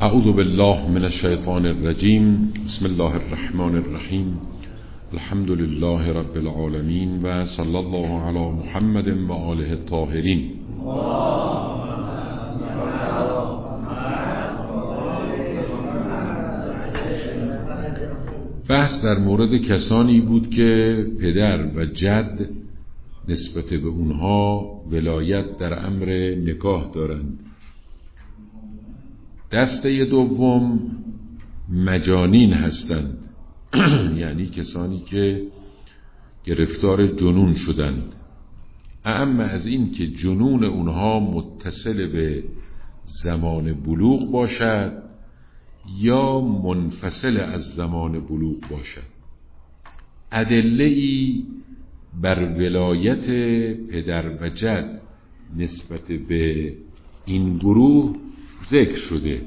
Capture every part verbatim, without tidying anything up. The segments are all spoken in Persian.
اعوذ بالله من الشیطان الرجیم. بسم الله الرحمن الرحیم. الحمد لله رب العالمین و صلی الله علی محمد و آله الطاهرین. بحث در مورد کسانی بود که پدر و جد نسبت به اونها ولایت در امر نکاح دارند. دسته دوم مجانین هستند، یعنی کسانی که گرفتار جنون شدند. اعم از این که جنون اونها متصل به زمان بلوغ باشد یا منفصل از زمان بلوغ باشد. ادله‌ای بر ولایت پدر و جد نسبت به این گروه ذکر شده.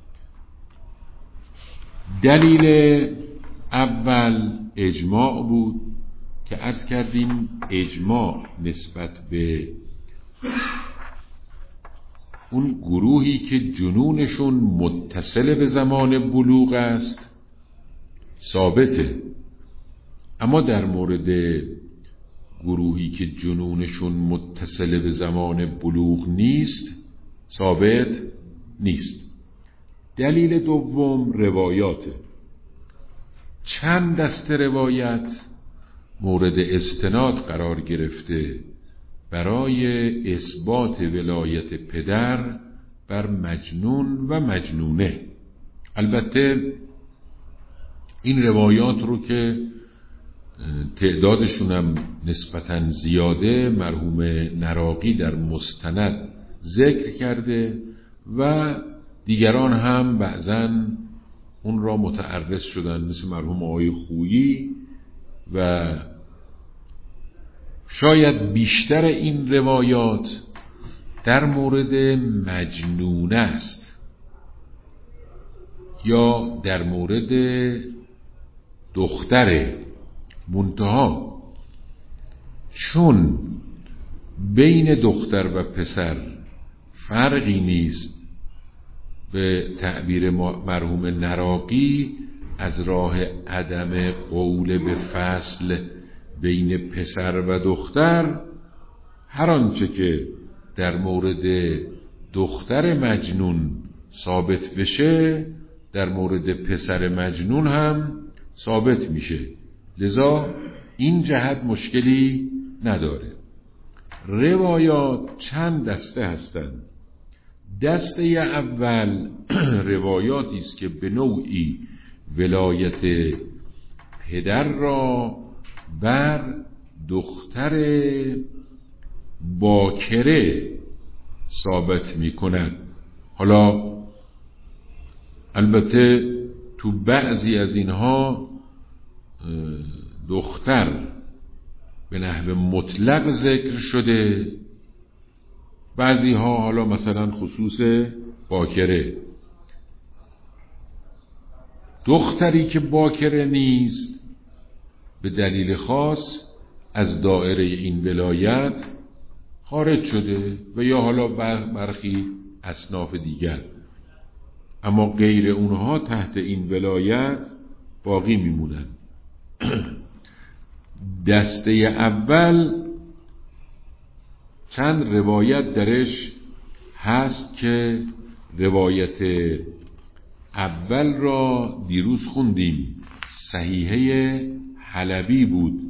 دلیل اول اجماع بود که عرض کردیم اجماع نسبت به اون گروهی که جنونشون متصل به زمان بلوغ است ثابته، اما در مورد گروهی که جنونشون متصل به زمان بلوغ نیست ثابت نیست. دلیل دوم روایاته. چند دسته روایت مورد استناد قرار گرفته برای اثبات ولایت پدر بر مجنون و مجنونه. البته این روایات رو که تعدادشون هم نسبتاً زیاده مرحوم نراقی در مستند ذکر کرده و دیگران هم بعضاً اون را متعرض شدن، مثل مرحوم آقای خویی، و شاید بیشتر این روایات در مورد مجنون است یا در مورد دختر منتها، چون بین دختر و پسر فرقی نیست، به تعبیر مرحوم نراقی از راه عدم قول به فصل بین پسر و دختر، هر آنچه که در مورد دختر مجنون ثابت بشه در مورد پسر مجنون هم ثابت میشه، لذا این جهت مشکلی نداره. روایات چند دسته هستند. دسته اول روایاتی است که به نوعی ولایت پدر را بر دختر باکره ثابت می کند. حالا البته تو بعضی از اینها دختر به نحو مطلق ذکر شده، بعضی ها حالا مثلا خصوص باکره. دختری که باکره نیست به دلیل خاص از دایره این ولایت خارج شده و یا حالا برخی اصناف دیگر، اما غیر اونها تحت این ولایت باقی میمونن. دسته اول چند روایت درش هست که روایت اول را دیروز خوندیم، صحیحه حلبی بود.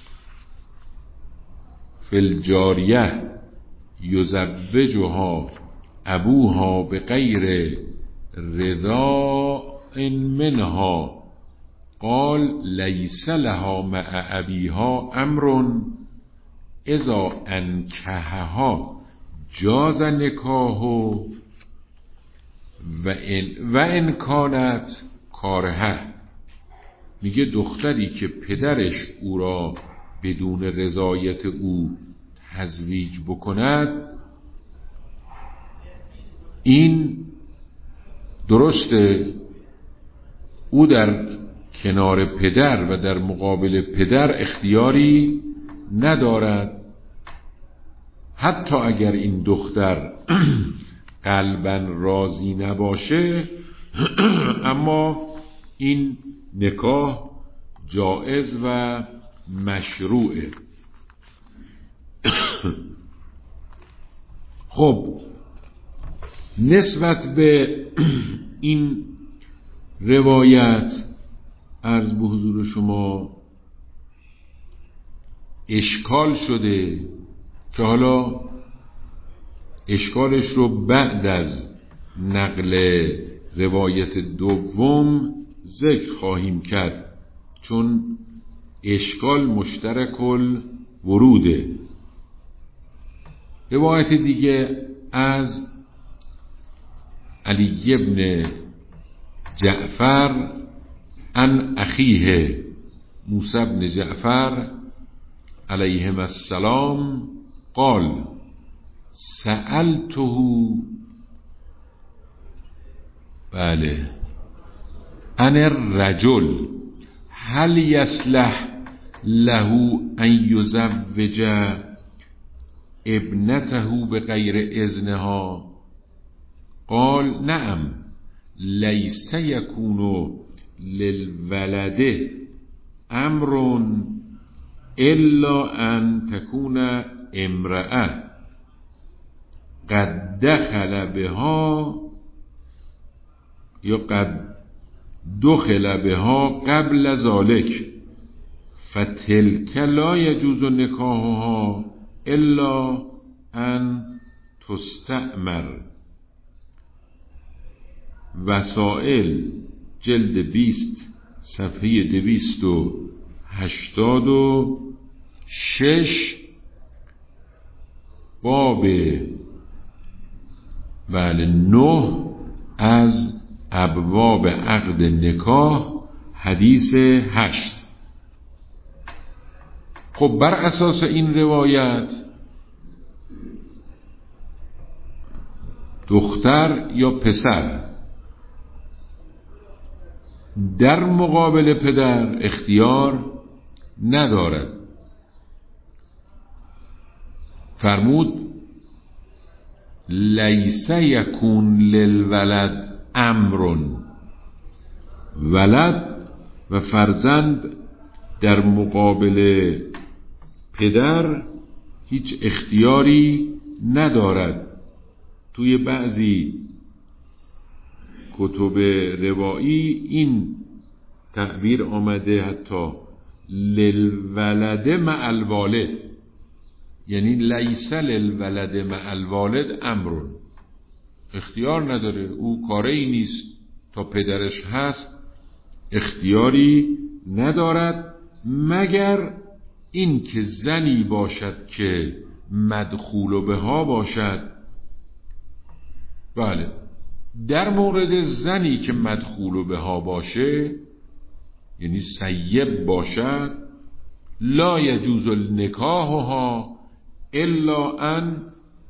فالجاریه یزوجها ابوها بغیر رضا منها قال لیس لها مع ابیها امر اذا انکحها جاز نکاح و ان و ان کانت کارهه. میگه دختری که پدرش او را بدون رضایت او تزویج بکند، این درسته او در کنار پدر و در مقابل پدر اختیاری ندارد، حتی اگر این دختر قلباً راضی نباشه اما این نکاح جائز و مشروعه. خب نسبت به این روایت عرض به حضور شما اشکال شده که حالا اشکالش رو بعد از نقل روایت دوم ذکر خواهیم کرد، چون اشکال مشترک الوروده. روایت دیگه از علی ابن جعفر عن اخیه موسی بن جعفر علیهم السلام قال سألته بله عن الرجل هل يصلح له ان يزوج ابنته بغیر اذنها قال نعم ليس يكون للولد امر الا ان تكون امرأة قد دخل بها یا قد دخل بها قبل ذلك فتلك لا يجوز نکاحها الا ان تستأمر. وسائل جلد بیست صفحه دویست و هشتاد و شش باب بله نه از ابواب عقد نکاح حدیث هشت. خب بر اساس این روایت دختر یا پسر در مقابل پدر اختیار ندارد. فرمود لیس یکون للولد امرون، ولد و فرزند در مقابل پدر هیچ اختیاری ندارد. توی بعضی کتب روایی این تعبیر آمده حتی للولد مع الوالد، یعنی لیس للولد مع الوالد امرون، اختیار نداره، او کاری نیست تا پدرش هست اختیاری ندارد، مگر این که زنی باشد که مدخول بها باشد. بله در مورد زنی که مدخول بها باشه یعنی سیب باشد لا یجوز النکاحها الا ان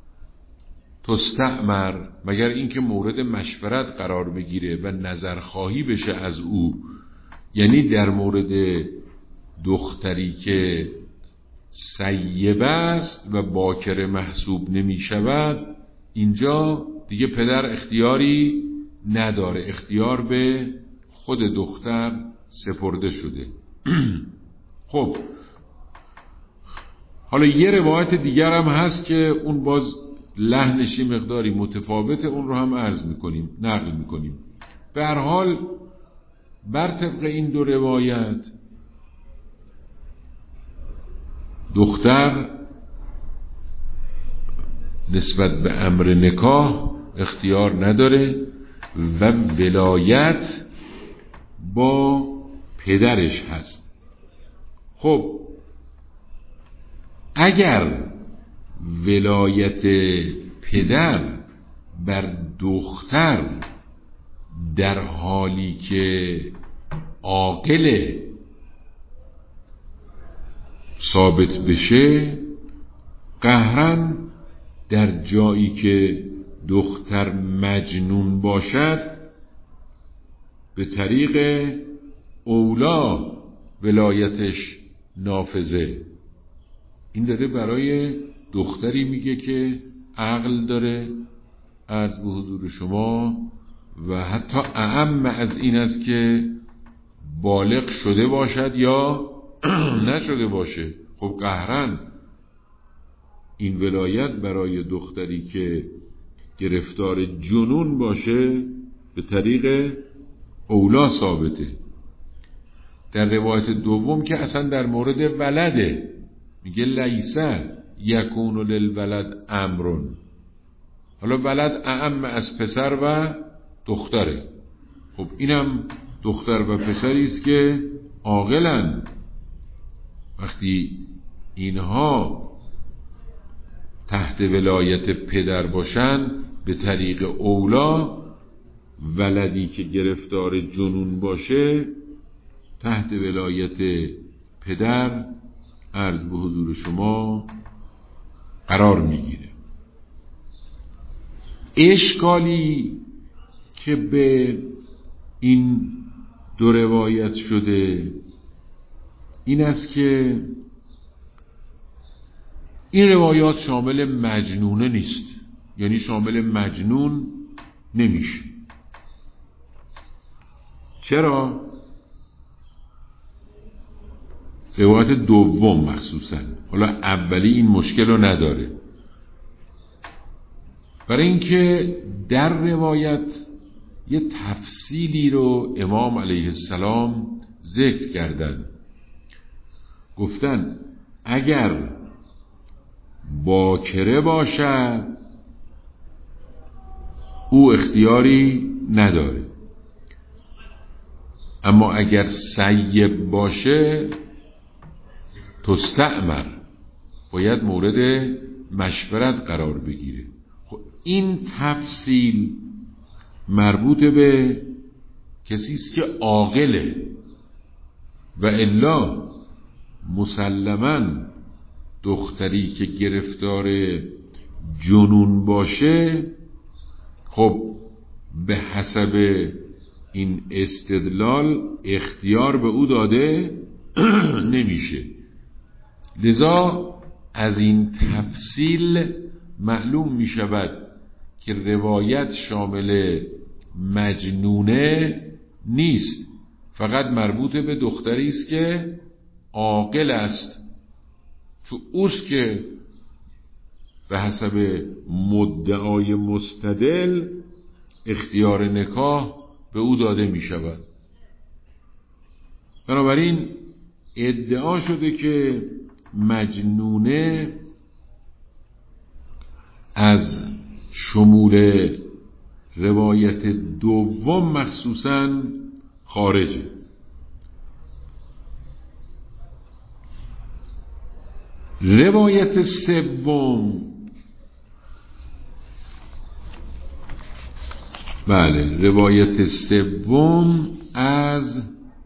تستأمر، مگر اینکه مورد مشورت قرار بگیره و نظرخواهی بشه از او. یعنی در مورد دختری که سیب است و باکر محسوب نمی شود اینجا دیگه پدر اختیاری نداره، اختیار به خود دختر سپرده شده. خب حالا یه روایت دیگر هم هست که اون باز لحنشی مقداری متفاوته، اون رو هم عرض میکنیم نقل میکنیم. به هر حال بر طبق این دو روایت دختر نسبت به امر نکاح اختیار نداره و ولایت با پدرش هست. خب اگر ولایت پدر بر دختر در حالی که عاقل ثابت بشه، قهرن در جایی که دختر مجنون باشد به طریق اولا ولایتش نافذه. این داره برای دختری میگه که عقل داره، عرض به حضور شما، و حتی اعم از این است که بالغ شده باشد یا نشده باشه. خب قهرن این ولایت برای دختری که گرفتار جنون باشه به طریق اولا ثابته. در روایت دوم که اصلا در مورد ولده میگه لیسه یکون للولد امرون. حالا ولد اعم از پسر و دختره. خب اینم دختر و پسری است که عاقلن. وقتی اینها تحت ولایت پدر باشن به طریق اولا، ولدی که گرفتار جنون باشه تحت ولایت پدر عرض به حضور شما قرار میگیره. اشکالی که به این دو روایت شده این است که این روایات شامل مجنونه نیست، یعنی شامل مجنون نمیشه. چرا؟ روایت دوم مخصوصا، حالا اولی این مشکل رو نداره، برای اینکه در روایت یه تفصیلی رو امام علیه السلام ذکر کردن. گفتن اگر باکره باشد او اختیاری نداره، اما اگر سیب باشه تستأمر، باید مورد مشورت قرار بگیره. خب این تفصیل مربوط به کسی است که عاقله و الا مسلماً دختری که گرفتار جنون باشه خب به حسب این استدلال اختیار به او داده نمیشه. لذا از این تفصیل معلوم می شود که روایت شامل مجنونه نیست، فقط مربوط به دختری است که عاقل است، چون اوست که به حسب مدعای مستدل اختیار نکاح به او داده می شود. بنابراین ادعا شده که مجنونه از شمول روایت دوم مخصوصاً خارجه. روایت سوم، بله روایت سوم از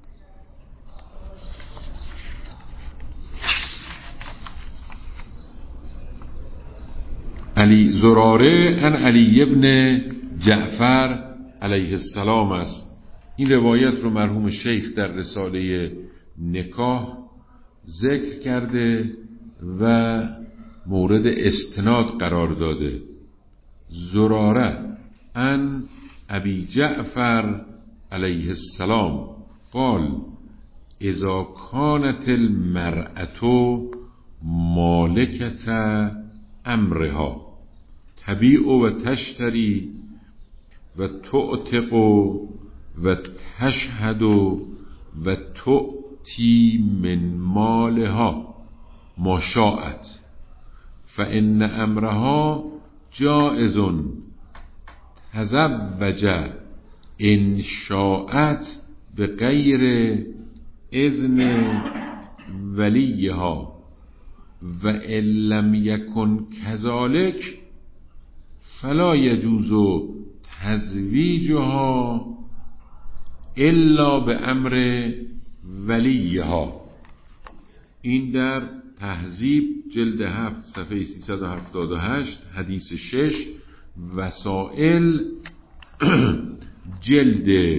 علی زراره ان علی ابن جعفر علیه السلام است. این روایت رو مرحوم شیخ در رساله نکاح ذکر کرده و مورد استناد قرار داده. زراره ان ابی جعفر علیه السلام قال اذا كانت المرأة مالکت امرها تبیع و تشتری و تعتق و تشهد و تؤتی من مالها ما شاءت فإن امرها جائز تزوج ان شاءت بغیر اذن ولیها و ان لم یکن کذالک فلا یجوز تزویجها الا به امر ولیها. این در تهذیب جلد هفت صفحه سیصد و هفتاد و هشت حدیث شش، وسائل جلد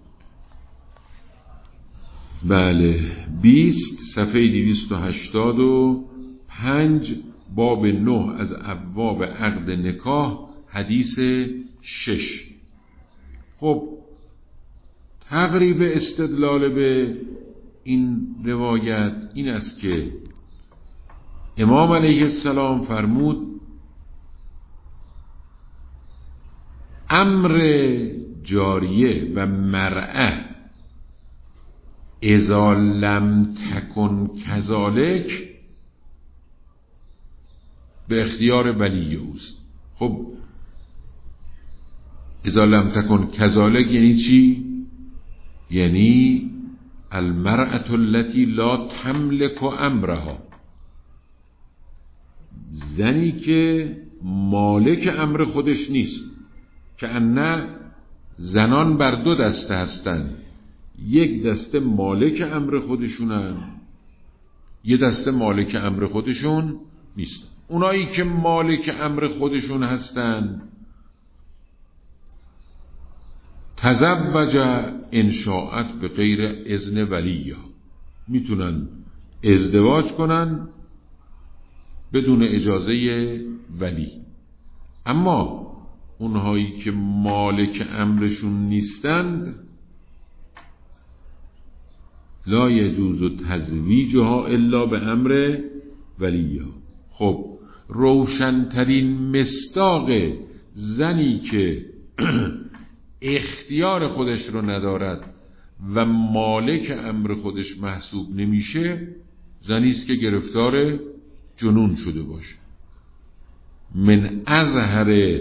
بله بیست صفحه دویست و هشتاد و پنج باب نه از ابواب عقد نکاح حدیث شش. خب تقریب استدلال به این روایت این است که امام علیه السلام فرمود امر جاریه و مرأه اذا لم تکن کذالک به اختیار ولی اوست. خب اذا لم تکن کذالک یعنی چی؟ یعنی المرأة التي لا تملك امرها، زنی که مالک امر خودش نیست، که انه زنان بر دو دسته هستن، یک دسته مالک امر خودشونن، یه دسته مالک امر خودشون نیست. اونایی که مالک امر خودشون هستن تزوج انشاءت به غیر اذن ولیها، میتونن ازدواج کنن بدون اجازه ولی. اما اونهایی که مالک امرشون نیستند لا یجوز تزویجها الا به امر ولیها. خب روشنترین مصداق زنی که اختیار خودش رو ندارد و مالک امر خودش محسوب نمیشه زنی است که گرفتار جنون شده باشه. من ازهر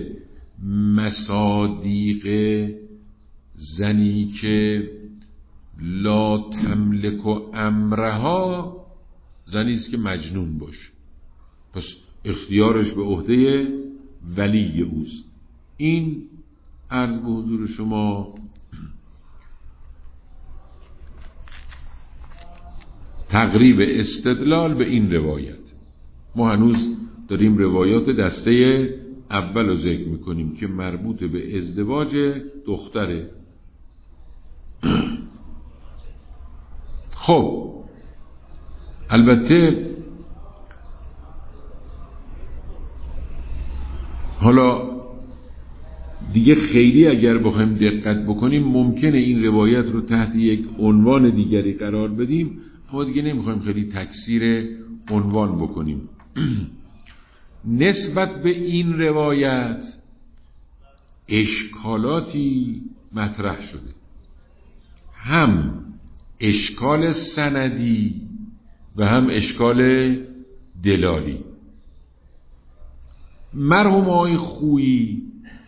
مصادیق زنی که لا تملک امرها زنی است که مجنون باشه، پس اختیارش به عهده ولی اوست. این عرض به حضور شما تقریب استدلال به این روایت. ما هنوز داریم روایات دسته اول رو ذکر میکنیم که مربوط به ازدواج دختره. خب البته حالا دیگه خیلی اگر بخوایم دقت بکنیم ممکنه این روایت رو تحت یک عنوان دیگری قرار بدیم، اما دیگه نمیخوایم خیلی تکثیر عنوان بکنیم. نسبت به این روایت اشکالاتی مطرح شده، هم اشکال سندی و هم اشکال دلالی. مرحوم آقای خویی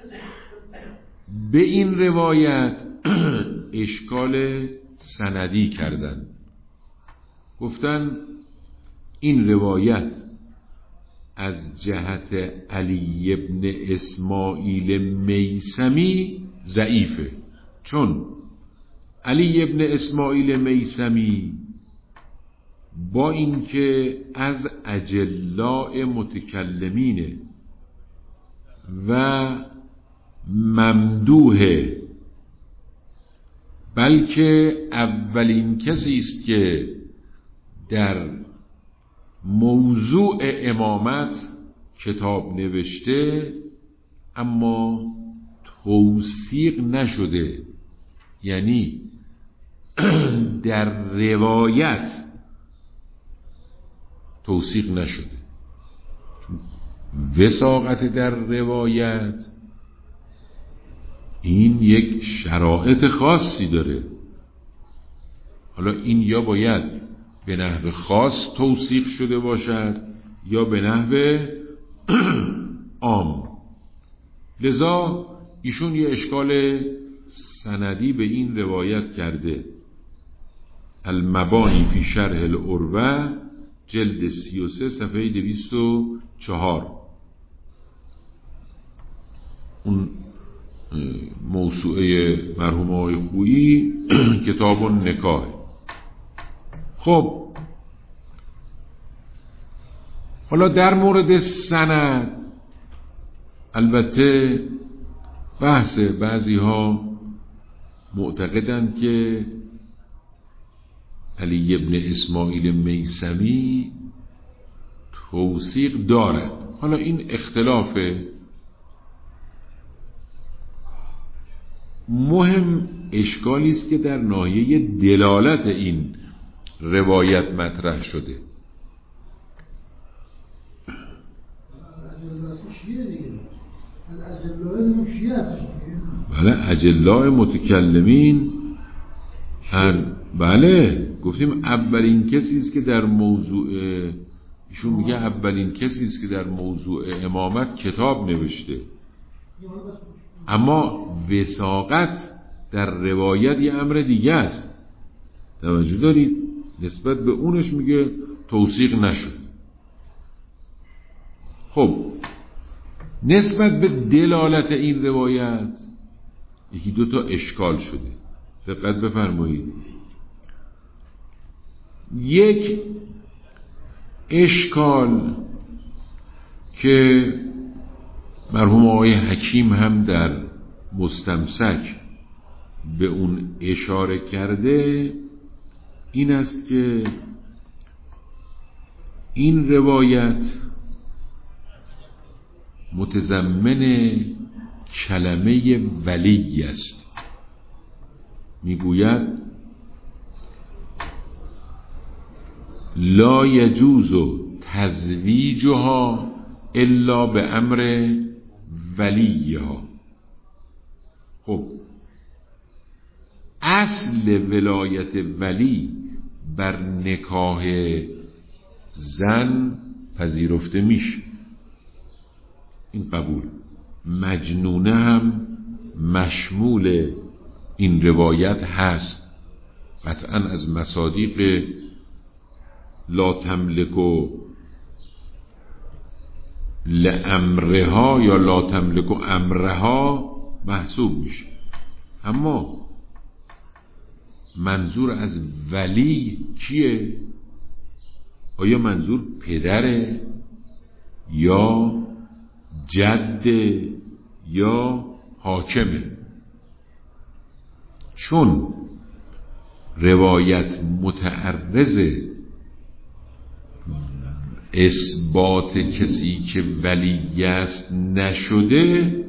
به این روایت اشکال سندی کردن، گفتن این روایت از جهت علی ابن اسماعیل میثمی ضعیفه، چون علی ابن اسماعیل میثمی با اینکه از اجلاء متکلمینه و ممدوحه، بلکه اولین کسی است که در موضوع امامت کتاب نوشته اما توثیق نشده، یعنی در روایت توثیق نشده. وثاقت در روایت این یک شرایط خاصی داره. حالا این یا باید به نحو خاص توثیق شده باشد یا به نحو عام. لذا ایشون یه اشکال سندی به این روایت کرده. المبانی فی شرح العروه جلد سی و سه صفحه دویست و چهار، اون موسوعه مرحوم آقای خویی کتاب النکاح. خب حالا در مورد سند البته بحث بعضی ها معتقدند که علی ابن اسماعیل میثمی توثیق دارد. حالا این اختلاف مهم اشکالی است که در ناحیه دلالت این روایت مطرح شده. بله، اجلاء متکلمین هر بله گفتیم اولین کسی است که در موضوع، ایشون میگه اولین کسی است که در موضوع امامت کتاب نوشته، اما وثاقت در روایت یه امر دیگه است. توجه دارید؟ نسبت به اونش میگه توثیق نشد. خب نسبت به دلالت این روایت یکی دو تا اشکال شده، دقت بفرمایید. یک اشکال که مرحوم آقای حکیم هم در مستمسک به اون اشاره کرده این است که این روایت متضمن کلمه ولی است. میگوید لا یجوز تزویجها الا به امر ولیها. خب اصل ولایت ولی بر نکاح زن پذیرفته میشه، این قبول. مجنونه هم مشمول این روایت هست، قطعا از مصادیق لا تملک لامرها یا لا تملک امرها محسوب میشه. اما منظور از ولی کیه؟ آیا منظور پدره یا جد یا حاکمه؟ چون روایت متعرض اثبات کسی که ولی است نشده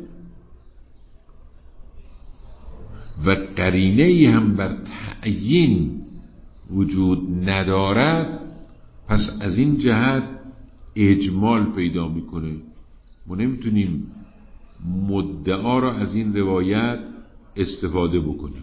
و قرینه‌ای هم بر تعیین وجود ندارد، پس از این جهت اجمال پیدا میکنه. ما نمیتونیم مدعا را از این روایت استفاده بکنیم.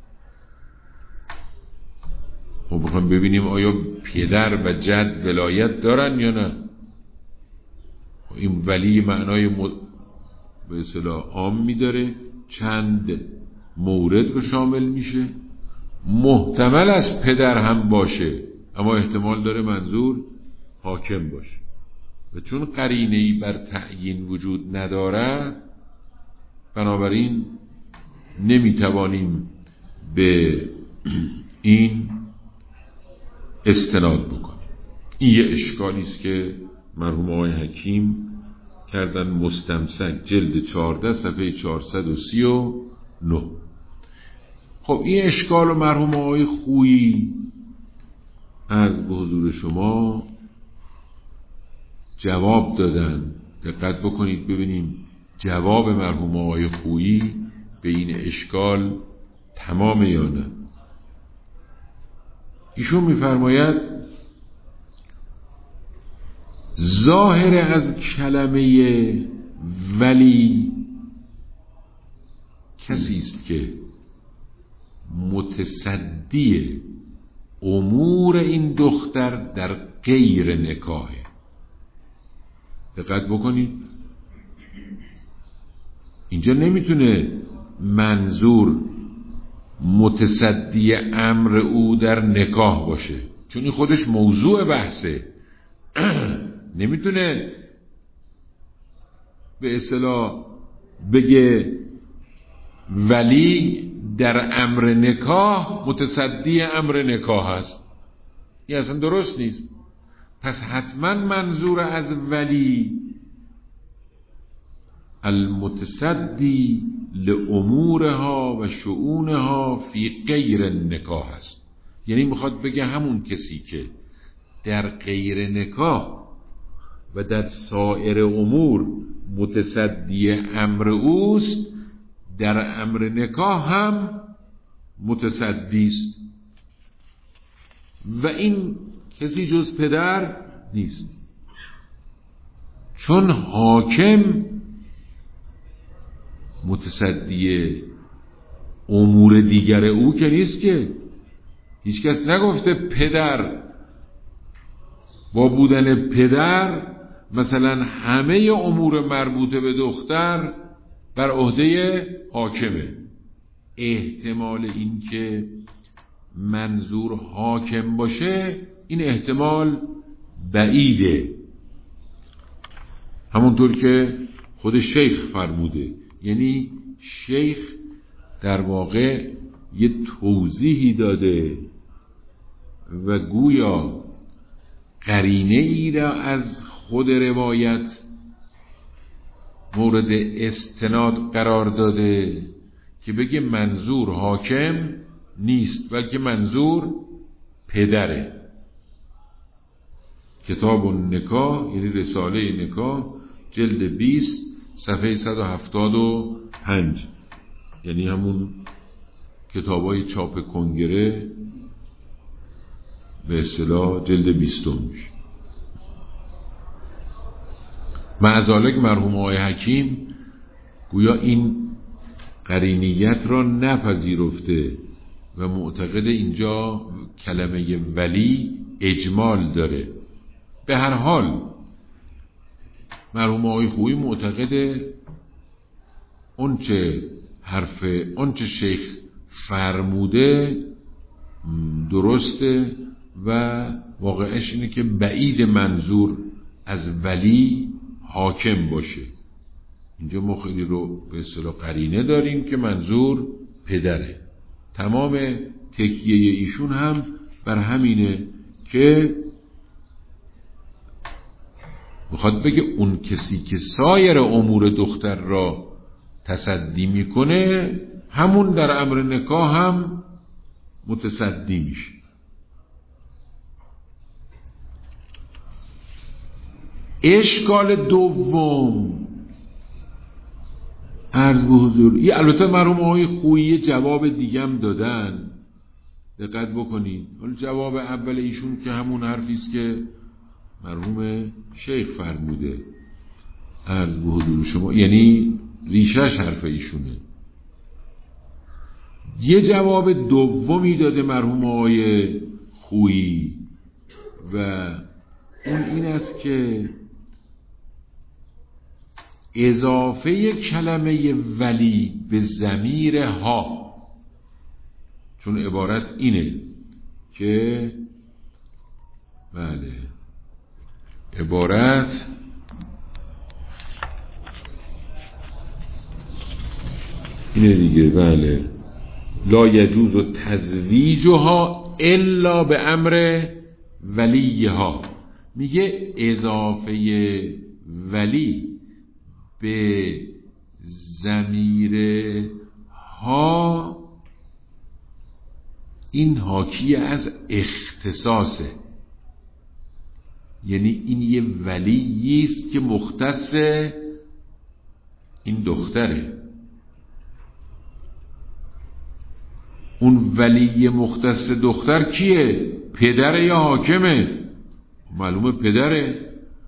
خب بخوایم ببینیم آیا پدر و جد ولایت دارن یا نه. این ولی معنای م... به اصطلاح عامی داره، چند مورد رو شامل میشه. محتمل است پدر هم باشه، اما احتمال داره منظور حاکم باشه. و چون قرینه‌ای بر تعیین وجود ندارد، بنابراین نمیتوانیم به این استناد بکنیم. این یه اشکالی است که مرحوم آقای حکیم کردن مستمسک جلد چهارده صفحه چهارصد و سی و نه. خب این اشکال رو مرحوم آقای خویی از به حضور شما جواب دادن. دقت بکنید ببینیم جواب مرحوم آقای خویی به این اشکال تمام یا نه. ایشون میفرماید ظاهر از کلمه ولی کسی است که متصدی امور این دختر در غیر نکاحه. دقت بکنید اینجا نمیتونه منظور متصدی امر او در نکاح باشه، چون این خودش موضوع بحثه. نمیتونه به اصطلاح بگه ولی در امر نکاح متصدی امر نکاح هست. این اصلا درست نیست. پس حتما منظور از ولی المتصدی لامورها و شؤونها فی غیر نکاح است. یعنی میخواد بگه همون کسی که در غیر نکاح و در سایر امور متصدی امر اوست، در امر نکاح هم متصدی است و این کسی جز پدر نیست، چون حاکم متصدی امور دیگر او که نیست. که هیچ کس نگفته پدر با بودن پدر مثلا همه امور مربوطه به دختر بر عهده حاکمه. احتمال این که منظور حاکم باشه این احتمال بعیده، همونطور که خود شیخ فرموده. یعنی شیخ در واقع یه توضیحی داده و گویا قرینه ای را از خود روایت مورد استناد قرار داده که بگه منظور حاکم نیست بلکه منظور پدره. کتاب النکاح یعنی رساله نکاح جلد بیست صفحه صد و هفتاد و پنج، یعنی همون کتابای چاپ کنگره به اصطلاح جلد بیستمش. معذالک مرحوم آقای حکیم گویا این قرینیت را نپذیرفته و معتقد اینجا کلمه ولی اجمال داره. به هر حال مرحوم آقای خویی معتقد اونچه حرف اونچه شیخ فرموده درسته و واقعش اینه که بعید منظور از ولی حاکم باشه. اینجا ما خیلی رو به اصطلاح قرینه داریم که منظور پدره. تمام تکیه ایشون هم بر همینه که میخواد بگه اون کسی که سایر امور دختر را تصدی میکنه همون در امر نکاح هم متصدی میشه. اشکال دوم عرض به حضور، یه البته مرحوم آقای خویی جواب دیگه هم دادن، دقت بکنید. حالا جواب اول ایشون که همون حرفی است که مرحوم شیخ فرموده، عرض به حضور شما، یعنی ریشش حرف ایشونه. یه جواب دومی داده مرحوم آقای خویی و اون این است که اضافه کلمه ولی به ضمیر ها، چون عبارت اینه که بله عبارت اینه دیگه، بله لا یجوز تزویجها الا به امر ولیها. میگه اضافه ولی به ضمیر ها این حاکی از اختصاصه، یعنی این یه ولیی است که مختص این دختره. اون ولی مختص دختر کیه؟ پدر یا حاکمه؟ معلومه پدره.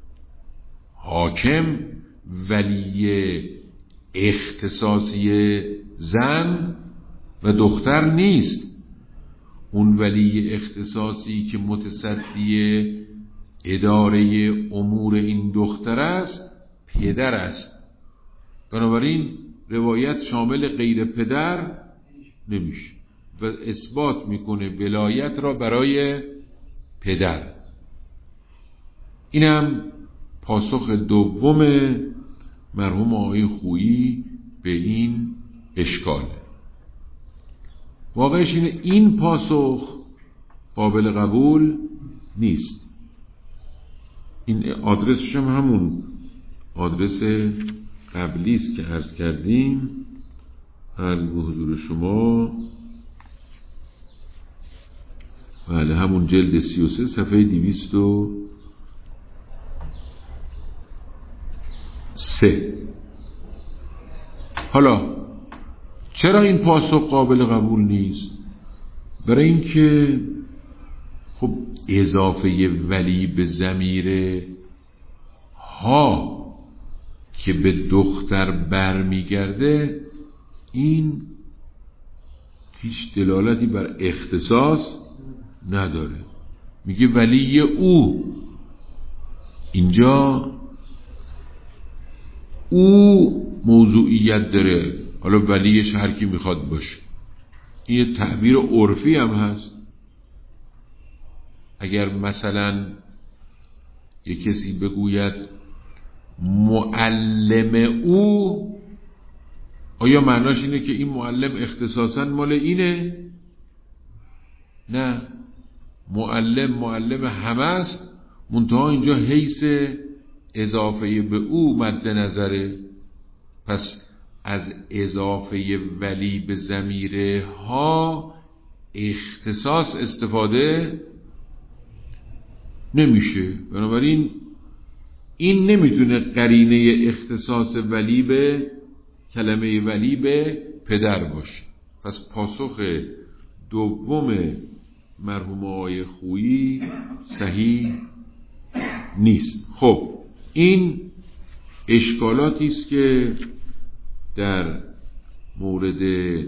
حاکم ولی اختصاصی زن و دختر نیست. اون ولی اختصاصی که متصدی اداره امور این دختر است پدر است. بنابراین روایت شامل غیر پدر نمیشه و اثبات میکنه ولایت را برای پدر. اینم پاسخ دوم مرحوم آقای خویی به این اشکال. واقعش اینه این پاسخ قابل قبول نیست. این آدرسش هم همون آدرس قبلی است که عرض کردیم. عرض به حضور شما بله همون جلد سی و سه صفحه دویست و سه. حالا چرا این پاسخ قابل قبول نیست؟ برای اینکه خب اضافه ولی به ضمیر ها که به دختر برمیگرده این هیچ دلالتی بر اختصاص نداره. میگه ولی او، اینجا او موضوعیت داره، حالا ولیش هر کی میخواد باشه. این تعبیر عرفی هم هست. اگر مثلا یک کسی بگوید معلم او، آیا معناش اینه که این معلم اختصاصاً مال اینه؟ نه، معلم معلم همه است، منتها اینجا حیث اضافه به او مد نظره. پس از اضافه ولی به ضمیر ها اختصاص استفاده نمیشه. بنابراین این نمیتونه قرینه اختصاص ولی به کلمه ولی به پدر باشه. پس پاسخ دوم مرحوم آقای خویی صحیح نیست. خب این اشکالاتی است که در مورد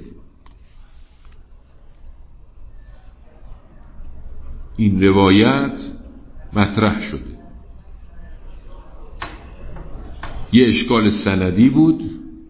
این روایت مطرح شده. یه اشکال سندی بود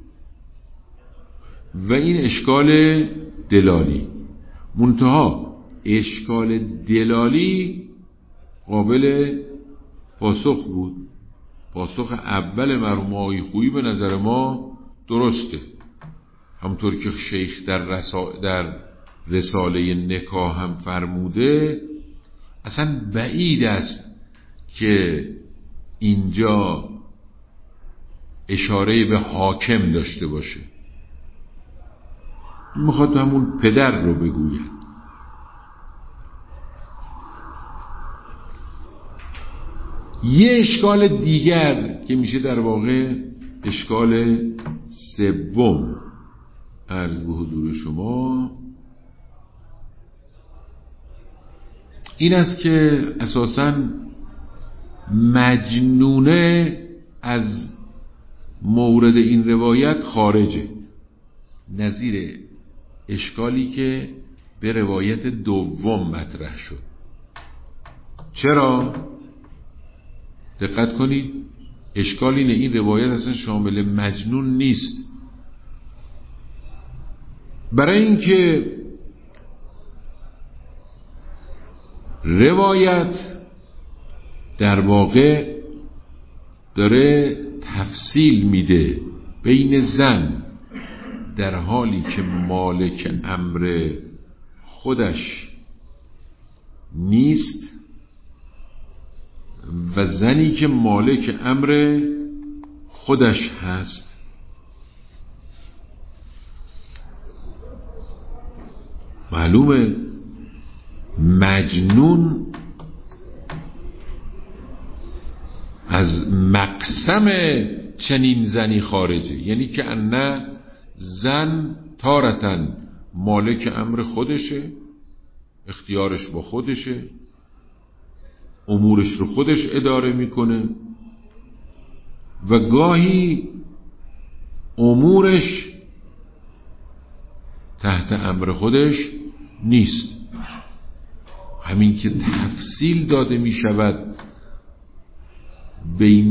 و این اشکال دلالی. منتها اشکال دلالی قابل پاسخ بود. پاسخ اول مرحوم آقای خویی به نظر ما درسته، همطور که شیخ در, رسا... در رساله نکاح هم فرموده. اصلا بعید است که اینجا اشاره به حاکم داشته باشه، میخواد همون پدر رو بگوید. یه اشکال دیگر که میشه در واقع اشکال سوم عرض به حضور شما این است که اساساً مجنونه از مورد این روایت خارجه، نظیر اشکالی که به روایت دوم مطرح شد. چرا؟ دقت کنید، اشکال اینه این روایت اصلا شامل مجنون نیست. برای اینکه روایت در واقع داره تفصیل میده بین زن در حالی که مالک امر خودش نیست و زنی که مالک امر خودش هست. معلومه مجنون از مقسم چنین زنی خارجه، یعنی که انه زن تارتن مالک امر خودشه، اختیارش با خودشه، امورش رو خودش اداره میکنه و گاهی امورش تحت امر خودش نیست. همین که تفصیل داده می شود بین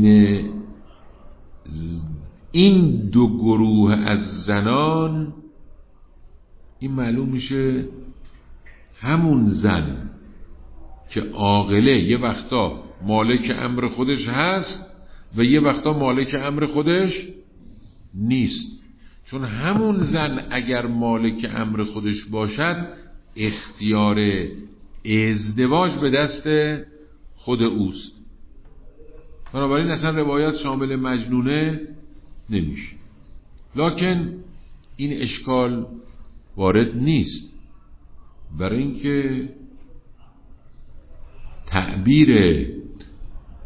این دو گروه از زنان، این معلوم میشه همون زن که عاقله یه وقتا مالک امر خودش هست و یه وقتا مالک امر خودش نیست. چون همون زن اگر مالک امر خودش باشد اختیار ازدواج به دست خود اوست. بنابراین اصلا روایت شامل مجنونه نمیشه. لکن این اشکال وارد نیست، برای اینکه تعبیر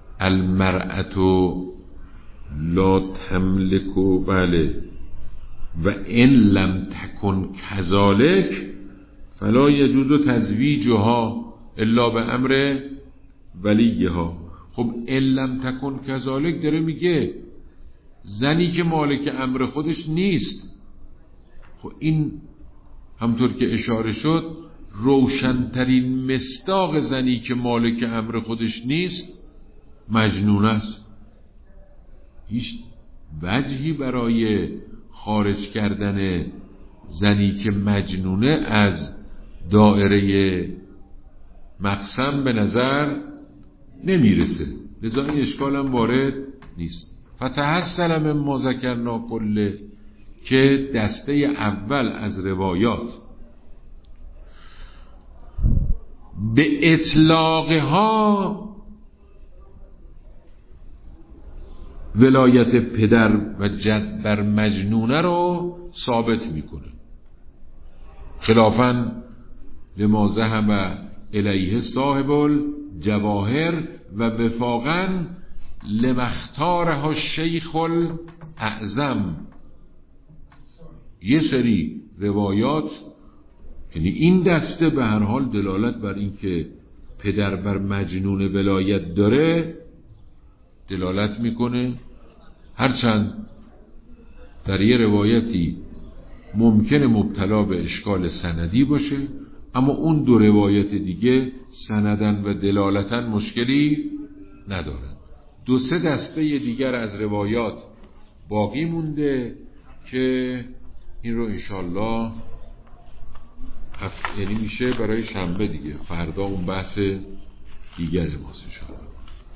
المرأة لا تملک، بله و ان لم تکن کذالک فلا یجوز تزویجها الا به امر ولیها. خب ان لم تکن کذالک داره میگه زنی که مالک امر خودش نیست. خب این همطور که اشاره شد روشنترین مصداق زنی که مالک امر خودش نیست مجنون است. هیچ وجهی برای خارج کردن زنی که مجنونه از دائره مقسم به نظر نمیرسه، لذا این اشکال هم وارد نیست. فتحصل من ما ذکرنا کله که دسته اول از روایات به اطلاقها ولایت پدر و جد بر مجنونه رو ثابت میکنه، خلافاً لما ذهب الیه صاحب الجواهر و وفاقاً لما اختارها الشیخ الاعظم. یه سری روایات یعنی این دسته به هر حال دلالت بر این که پدر بر مجنون ولایت داره دلالت میکنه، هرچند در یه روایتی ممکنه مبتلا به اشکال سندی باشه، اما اون دو روایت دیگه سندن و دلالتن مشکلی ندارن. دو سه دسته دیگر از روایات باقی مونده که این رو انشالله هفت یعنی میشه برای شنبه دیگه، فردا اون بحث دیگر ماست انشالله.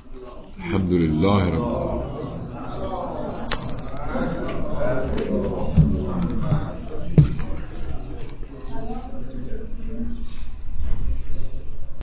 الحمدلله رب العالمین.